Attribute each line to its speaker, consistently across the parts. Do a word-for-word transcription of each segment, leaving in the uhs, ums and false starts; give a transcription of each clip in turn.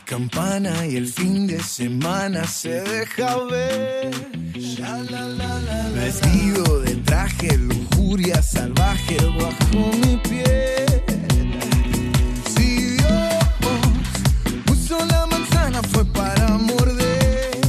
Speaker 1: campana y el fin de semana se deja ver. Vestido de traje, lujuria salvaje bajo mi piel. Si Dios puso la manzana fue para morder.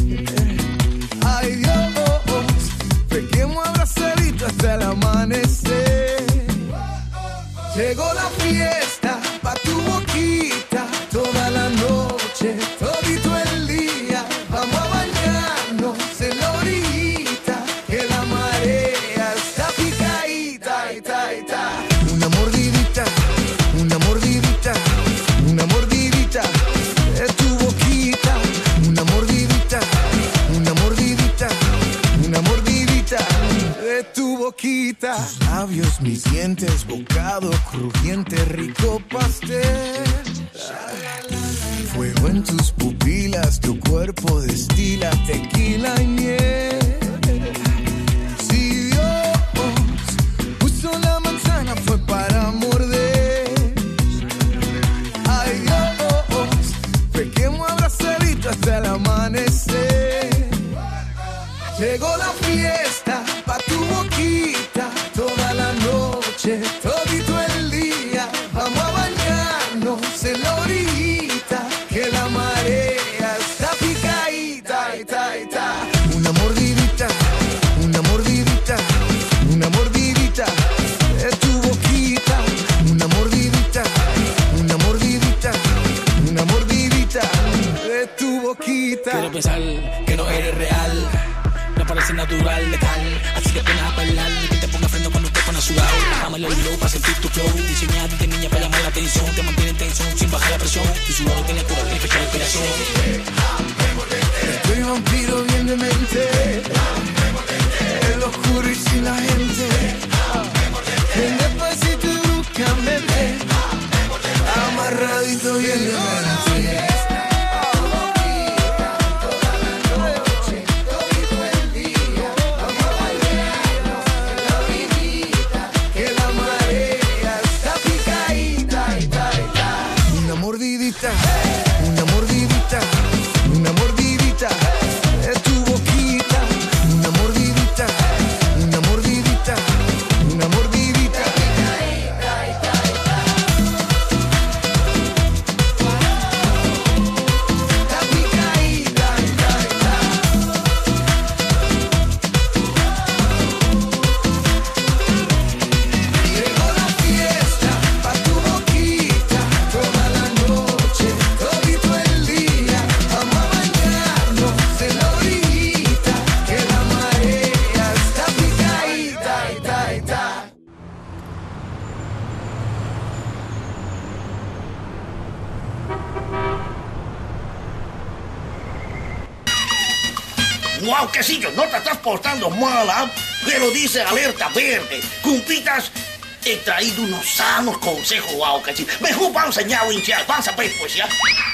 Speaker 1: Ay Dios, pequemos abrazaditos hasta el amanecer. Llegó la fiesta pa' tu boquita, toda la noche, todito el día. Vamos a bañarnos en la orillita, que la marea está picadita, ita, ita. Una mordidita, una mordidita, una mordidita de tu boquita. Una mordidita, una mordidita, una mordidita de tu boquita. Tus labios, mis dientes, bocado crujiente, rico pastel. Fuego en tus pupilas, tu cuerpo destila tequila y miel. Si Dios puso la manzana fue para morder. Ay Dios, pequemos abrazaditos hasta el amanecer. Llegó la fiesta pa' tu boquita, toda la noche, todito el día. Vamos a bañarnos en la orillita, que la marea está picadita, ita, ita. Una mordidita, una mordidita, una mordidita de tu boquita. Una mordidita, una mordidita, una mordidita de tu boquita.
Speaker 2: Quiero pensar que no eres real, me parece natural, letal. Así que pena a bailar y que te ponga freno cuando te pones sudado. Déjame el hilo para sentir tu flow. Diseñado de niña para llamar la atención. Te mantiene en tensión sin bajar la presión. Tu sudor tiene cura, tiene fecha de inspiración.
Speaker 1: Estoy vampiro bien de mente, el oscuro y sin la gente. Ven despacito y bruscamente, amarradito bien de mente. Una mordidita, una mordidita de tu boquita. Una mordidita, una mordidita, una mordidita. Está picadita, llegó la fiesta pa' tu boquita, toda la noche, todito el día. Vamos a bañarnos en la orillita, que la marea está picadita, ita, ita.
Speaker 3: Wow, quesillo, no te estás portando mal, ¿ah? Pero dice alerta verde. Cumpitas, he traído unos sanos consejos, wow, quesillo. Mejor vamos a hinchar, vamos a ver, pues, ¿ya?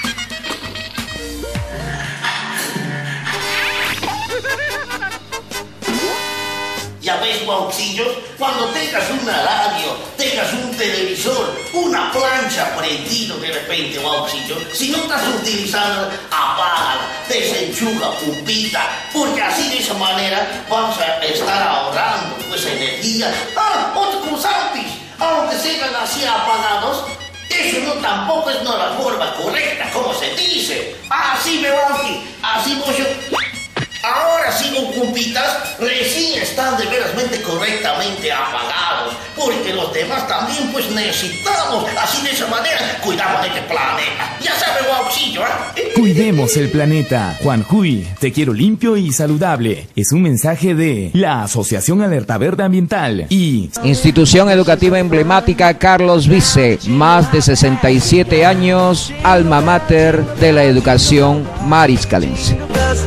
Speaker 3: Ya ves, Guaucillos, cuando tengas una radio, tengas un televisor, una plancha prendido de repente, Guaucillos, si no estás utilizando, apágala, desenchuga, pumpita, porque así de esa manera vamos a estar ahorrando pues energía. Ah, otro cruzantes, aunque sean así apagados, eso no tampoco es no la forma correcta, como se dice. Así me va, así voy yo. Ahora sí, con cumpitas, recién están de verasmente correctamente apagados, porque los demás también pues necesitamos, así de esa manera, cuidamos de este planeta. Ya sabe, Guaucillo, ¿eh?
Speaker 4: Cuidemos el planeta. Juanjuy, te quiero limpio y saludable. Es un mensaje de la Asociación Alerta Verde Ambiental y
Speaker 5: Institución Educativa Emblemática Carlos Vice, más de sesenta y siete años, alma mater de la educación mariscalense.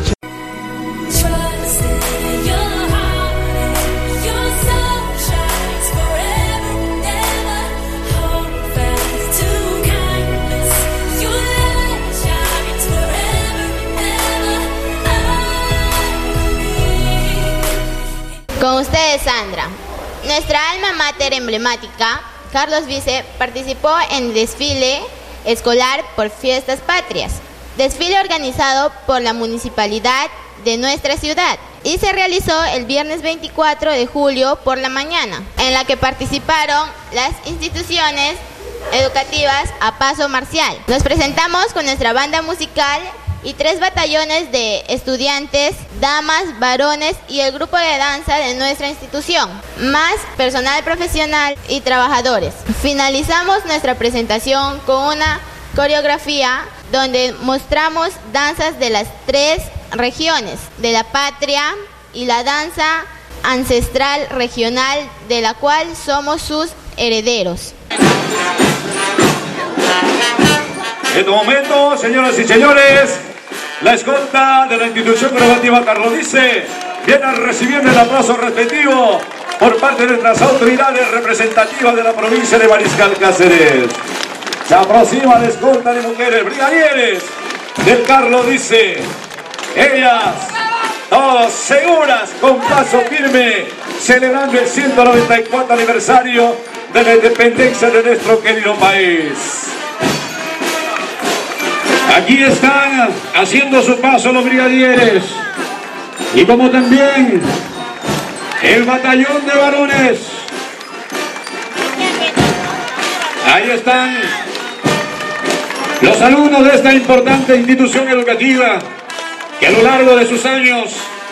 Speaker 6: Con ustedes, Sandra. Nuestra alma mater emblemática, Carlos Vice, participó en el desfile escolar por Fiestas Patrias, desfile organizado por la municipalidad de nuestra ciudad y se realizó el viernes veinticuatro de julio por la mañana, en la que participaron las instituciones educativas a paso marcial. Nos presentamos con nuestra banda musical y tres batallones de estudiantes, damas, varones y el grupo de danza de nuestra institución, más personal profesional y trabajadores. Finalizamos nuestra presentación con una coreografía donde mostramos danzas de las tres regiones de la patria y la danza ancestral regional de la cual somos sus herederos.
Speaker 7: En este momento, señoras y señores, la escolta de la institución educativa Carlos Dice viene recibiendo el aplauso respectivo por parte de nuestras autoridades representativas de la provincia de Mariscal Cáceres. Se aproxima la escolta de mujeres brigadieres del Carlos Dice. Ellas, todas seguras, con paso firme, celebrando el ciento noventa y cuatro aniversario de la independencia de nuestro querido país. Aquí están haciendo su paso los brigadieres y como también el batallón de varones. Ahí están los alumnos de esta importante institución educativa que a lo largo de sus años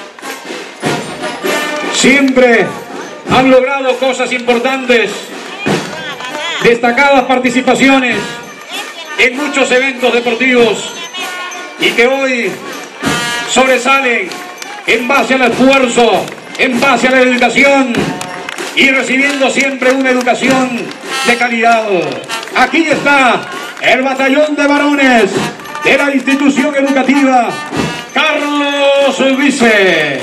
Speaker 7: siempre han logrado cosas importantes, destacadas participaciones en muchos eventos deportivos y que hoy sobresalen en base al esfuerzo, en base a la educación y recibiendo siempre una educación de calidad. Aquí está el batallón de varones de la institución educativa Carlos Dice.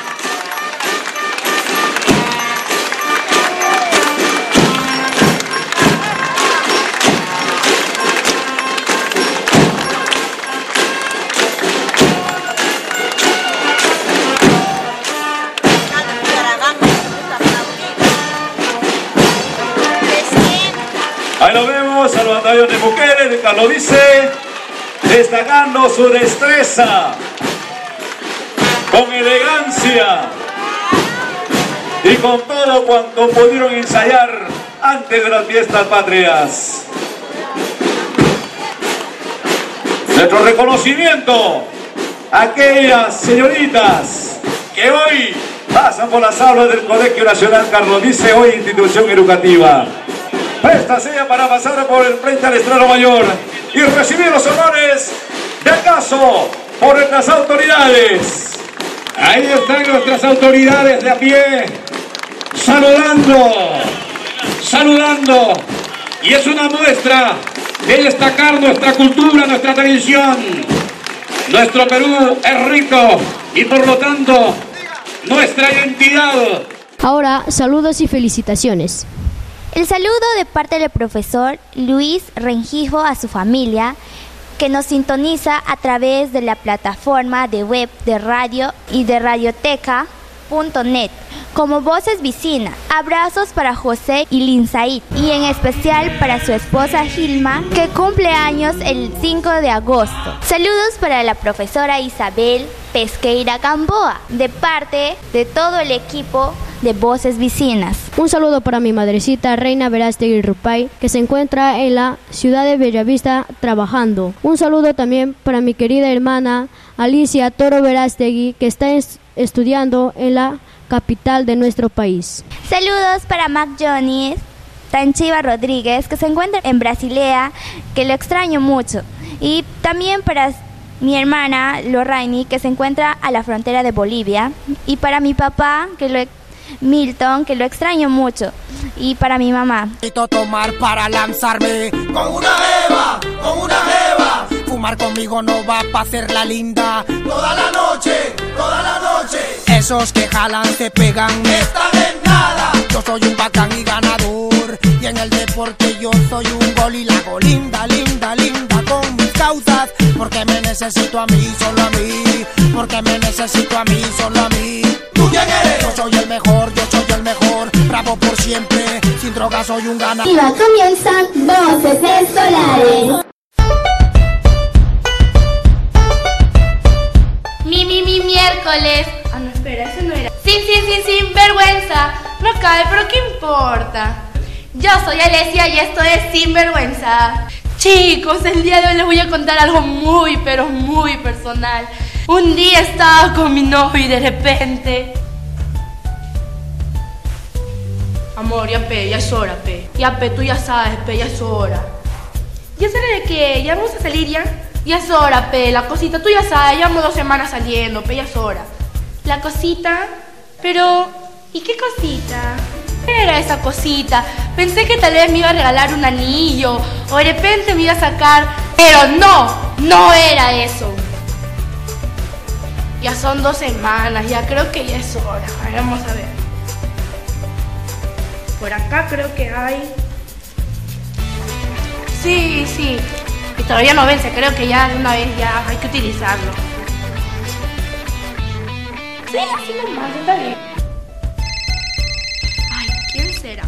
Speaker 7: Ahí lo vemos al batallón de mujeres de Carlos Dice, destacando su destreza, con elegancia y con todo cuanto pudieron ensayar antes de las fiestas patrias. Nuestro reconocimiento a aquellas señoritas que hoy pasan por las aulas del Colegio Nacional Carlos Dice, hoy institución educativa. Esta silla para pasar por el frente al estrado mayor y recibir los honores de acaso por nuestras autoridades. Ahí están nuestras autoridades de a pie, saludando, saludando. Y es una muestra de destacar nuestra cultura, nuestra tradición. Nuestro Perú es rico y por lo tanto nuestra identidad.
Speaker 8: Ahora, saludos y felicitaciones.
Speaker 9: El saludo de parte del profesor Luis Rengifo a su familia, que nos sintoniza a través de la plataforma de web de radio y de radioteca punto net como Voces Vecinas. Abrazos para José y Linsaid y en especial para su esposa Gilma, que cumple años el cinco de agosto. Saludos para la profesora Isabel Pesqueira Gamboa, de parte de todo el equipo de Voces Vecinas.
Speaker 8: Un saludo para mi madrecita Reina Verástegui Rupay, que se encuentra en la ciudad de Bellavista trabajando. Un saludo también para mi querida hermana Alicia Toro Verástegui, que está es- estudiando en la capital de nuestro país.
Speaker 9: Saludos para Mac Johnny Tanchiva Rodríguez, que se encuentra en Basilea, que lo extraño mucho. Y también para mi hermana Lorraine, que se encuentra a la frontera de Bolivia. Y para mi papá, que lo Milton, que lo extraño mucho. Y para mi mamá.
Speaker 10: Tomar para lanzarme
Speaker 1: Con una jeva, con una jeva,
Speaker 10: fumar conmigo no va pa' hacerla linda.
Speaker 1: toda la noche, toda la noche,
Speaker 10: Esos que jalan se pegan.
Speaker 1: están en nada.
Speaker 10: Yo soy un bacán y ganador, y en el deporte yo soy un gol y la hago linda, linda, linda con mis causas. Porque me necesito a mí, solo a mí. Porque me necesito a mí, solo a mí.
Speaker 1: ¿Tú quién eres?
Speaker 10: Yo soy el mejor, yo soy el mejor. Bravo por siempre, sin drogas soy un ganador.
Speaker 6: Comienzan Voces Escolares.
Speaker 11: miércoles. Ah, no, espera, eso no era. Sin, sin, sin, sin vergüenza. No cabe, pero ¿qué importa? Yo soy Alesia y esto es Sinvergüenza. Chicos, el día de hoy les voy a contar algo muy, pero muy personal. Un día estaba con mi novio y de repente... Amor, ya pe, ya es hora, pe. Ya pe, tú ya sabes, pe, ya es hora. ¿Ya es hora de qué? ¿Ya vamos a salir ya? Ya es hora, pe, la cosita, tú ya sabes, llevamos dos semanas saliendo, pe, ya es hora. La cosita, pero... ¿y qué cosita? ¿Qué era esa cosita? Pensé que tal vez me iba a regalar un anillo o de repente me iba a sacar... Pero no, no era eso. Ya son dos semanas, ya creo que ya es hora. A ver, vamos a ver. Por acá creo que hay... Sí, sí. Y todavía no vence, creo que ya de una vez ya hay que utilizarlo. Sí, así nomás, está bien. Ay, ¿quién será?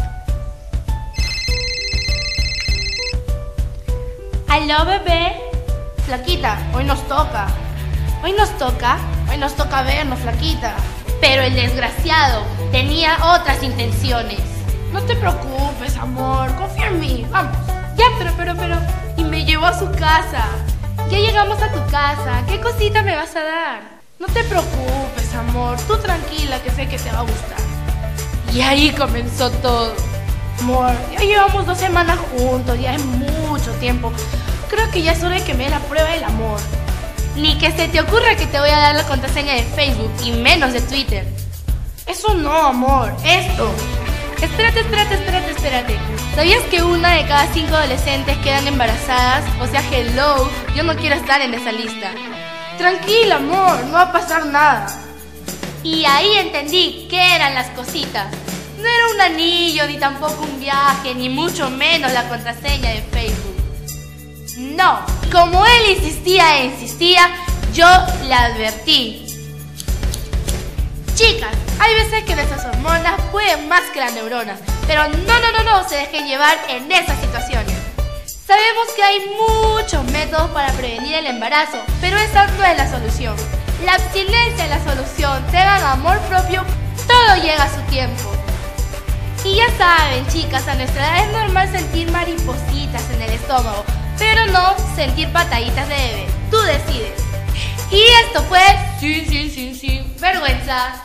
Speaker 11: Aló, bebé. Flaquita, hoy nos toca. Hoy nos toca, hoy nos toca vernos, flaquita. Pero el desgraciado tenía otras intenciones. No te preocupes, amor, confía en mí, vamos. Ya, pero, pero, pero... Y me llevó a su casa. Ya llegamos a tu casa, ¿qué cosita me vas a dar? No te preocupes, amor, tú tranquila, que sé que te va a gustar. Y ahí comenzó todo. Amor, ya llevamos dos semanas juntos, ya es mucho tiempo. Creo que ya es hora de que me dé la prueba del amor. Ni que se te ocurra que te voy a dar la contraseña de Facebook y menos de Twitter. Eso no, amor, esto. Espérate, espérate, espérate, espérate. ¿Sabías que una de cada cinco adolescentes quedan embarazadas? O sea, hello, yo no quiero estar en esa lista. Tranquila, amor, no va a pasar nada. Y ahí entendí qué eran las cositas. No era un anillo, ni tampoco un viaje, ni mucho menos la contraseña de Facebook. No, como él insistía e insistía, yo le advertí. Chicas, hay veces que nuestras hormonas pueden más que las neuronas, pero no, no, no, no se dejen llevar en esas situaciones. Sabemos que hay muchos métodos para prevenir el embarazo, pero esa no es la solución. La abstinencia es la solución. Tengan amor propio, todo llega a su tiempo. Y ya saben, chicas, a nuestra edad es normal sentir maripositas en el estómago, pero no sentir pataditas de bebé. Tú decides. Y esto fue Sin, Sin, Sin, Sin Vergüenza.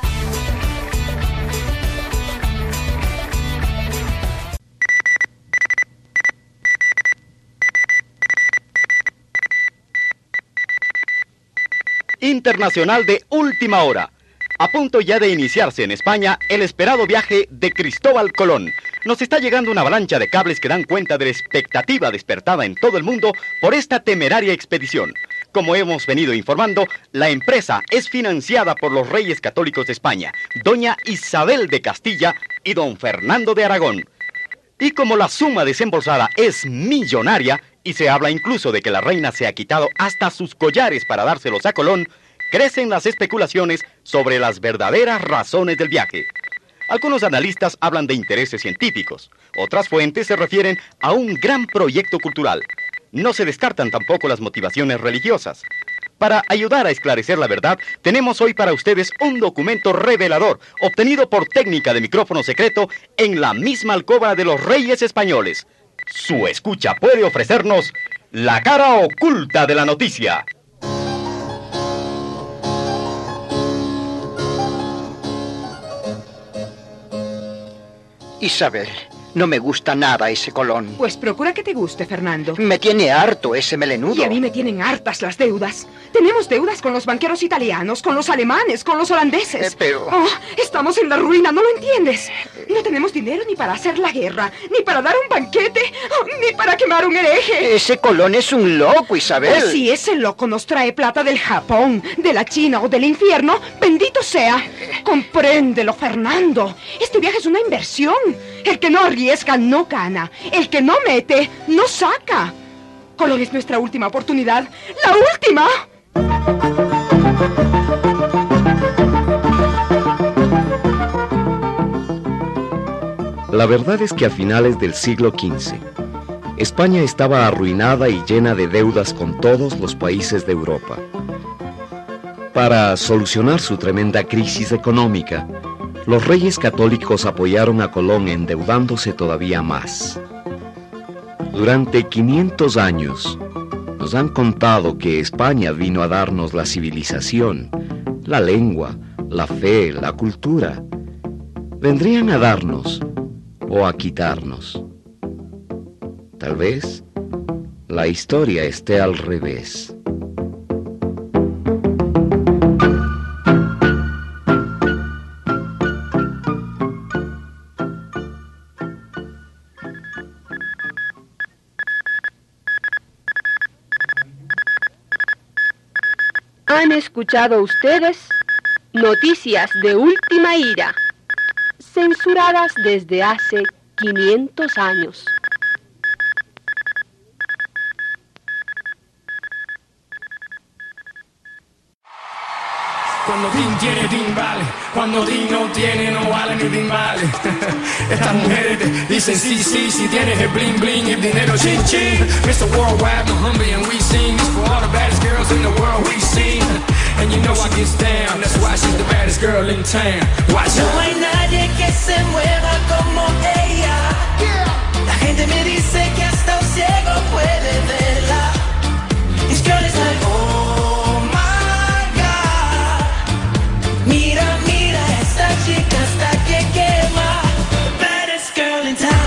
Speaker 12: Internacional de última hora. A punto ya de iniciarse en España el esperado viaje de Cristóbal Colón. Nos está llegando una avalancha de cables que dan cuenta de la expectativa despertada en todo el mundo por esta temeraria expedición. Como hemos venido informando, la empresa es financiada por los reyes católicos de España, doña Isabel de Castilla y don Fernando de Aragón. Y como la suma desembolsada es millonaria, y se habla incluso de que la reina se ha quitado hasta sus collares para dárselos a Colón, crecen las especulaciones sobre las verdaderas razones del viaje. Algunos analistas hablan de intereses científicos, otras fuentes se refieren a un gran proyecto cultural. No se descartan tampoco las motivaciones religiosas. Para ayudar a esclarecer la verdad, tenemos hoy para ustedes un documento revelador, obtenido por técnica de micrófono secreto en la misma alcoba de los reyes españoles. Su escucha puede ofrecernos la cara oculta de la noticia.
Speaker 13: Isabel, no me gusta nada ese Colón.
Speaker 14: Pues procura que te guste, Fernando.
Speaker 13: Me tiene harto ese melenudo.
Speaker 14: Y a mí me tienen hartas las deudas. Tenemos deudas con los banqueros italianos, con los alemanes, con los holandeses.
Speaker 13: Eh, pero...
Speaker 14: Oh, estamos en la ruina, ¿no lo entiendes? No tenemos dinero ni para hacer la guerra, ni para dar un banquete, oh, ni para quemar un hereje.
Speaker 13: Ese Colón es un loco, Isabel.
Speaker 14: Pues si ese loco nos trae plata del Japón, de la China o del infierno, bendito sea. Compréndelo, Fernando. Este viaje es una inversión. El que no arriesga no gana. El que no mete no saca. Colón es nuestra última oportunidad. ¡La última!
Speaker 15: La verdad es que a finales del siglo quince, España estaba arruinada y llena de deudas con todos los países de Europa. Para solucionar su tremenda crisis económica, los reyes católicos apoyaron a Colón endeudándose todavía más. Durante quinientos años, nos han contado que España vino a darnos la civilización, la lengua, la fe, la cultura. Vendrían a darnos o a quitarnos. Tal vez la historia esté al revés.
Speaker 16: Han escuchado ustedes noticias de última ira, censuradas desde hace quinientos años.
Speaker 2: Cuando Din tiene, Din vale. Cuando Din no tiene, no vale ni Din vale. Estas mujeres te dicen sí, sí, si tienes el bling bling, el dinero chin chin. mister Worldwide, Muhammad, and we sing this for all the baddest girls in the world we sing. And you know she gets down, that's why she's the baddest girl in town. Watch out.
Speaker 1: No hay nadie que se mueva como ella. La gente me dice que hasta un ciego puede verla. This girl is like, oh my God. Mira, mira, esta chica hasta que quema. The baddest girl in town.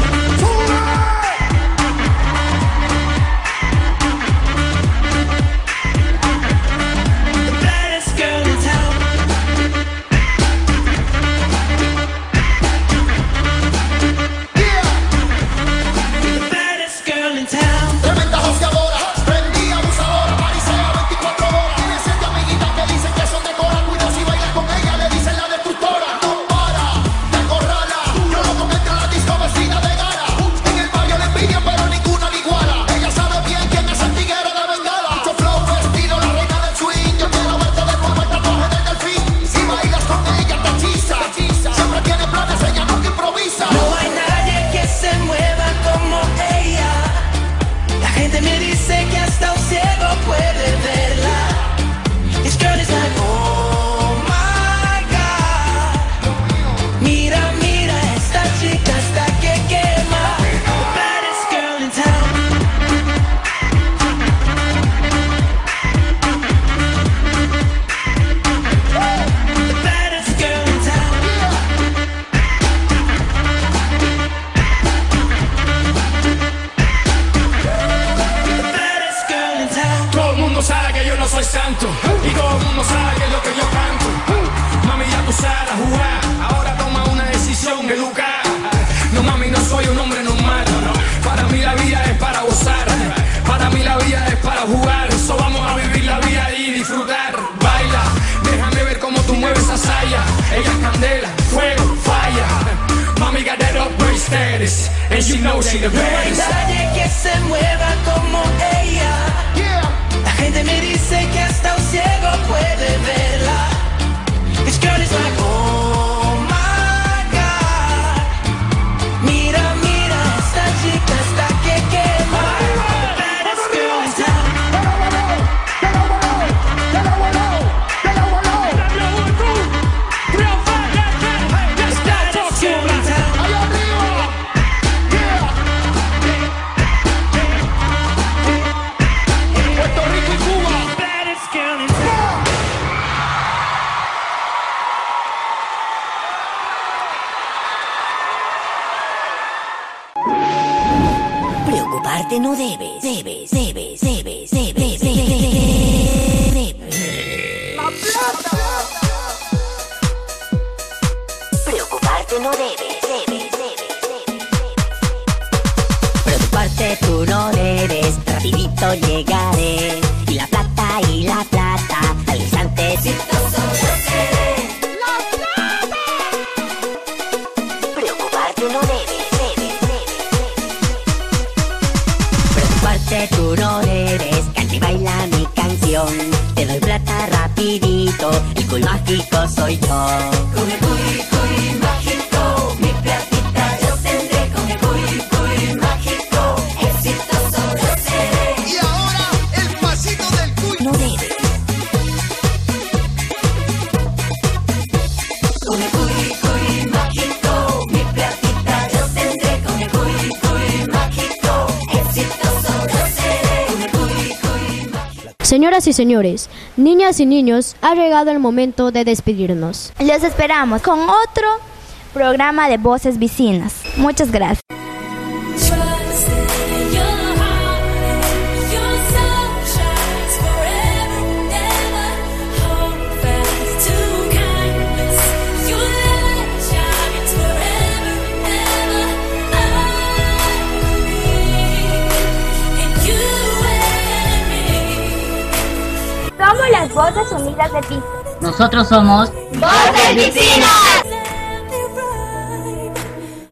Speaker 2: And she knows she the
Speaker 1: No hay
Speaker 2: baddest.
Speaker 1: nadie que se mueva como ella. La gente me dice que hasta un ciego puede verla. This girl is like, oh my God. Mira, mira, esta chica hasta que quema. The baddest girl in town.
Speaker 17: Preocuparte no debes, debes, debes, debes, debes, debes, debes.
Speaker 1: La plata.
Speaker 17: Preocuparte no debes, debes, debes, debes. Preocuparte tú no debes, rapidito llegaré. Y la plata, y la plata, al instante solo seré.
Speaker 1: La plata.
Speaker 17: Preocuparte no debes, debes, debes, debes. Preocuparte tú no debes, canta y baila mi canción. Te doy plata rapidito, el cool mágico soy yo. Con el cuy, cuy mágico, mi platita yo tendré. Con el cuy, cuy mágico, exitoso yo seré.
Speaker 1: Y ahora el pasito del cuy.
Speaker 17: No debes.
Speaker 8: Señoras y señores, niñas y niños, ha llegado el momento de despedirnos.
Speaker 9: Los esperamos con otro programa de Voces Vecinas. Muchas gracias. Somos las Voces Unidas de Pisco.
Speaker 18: Nosotros somos
Speaker 9: Voces Vecinas.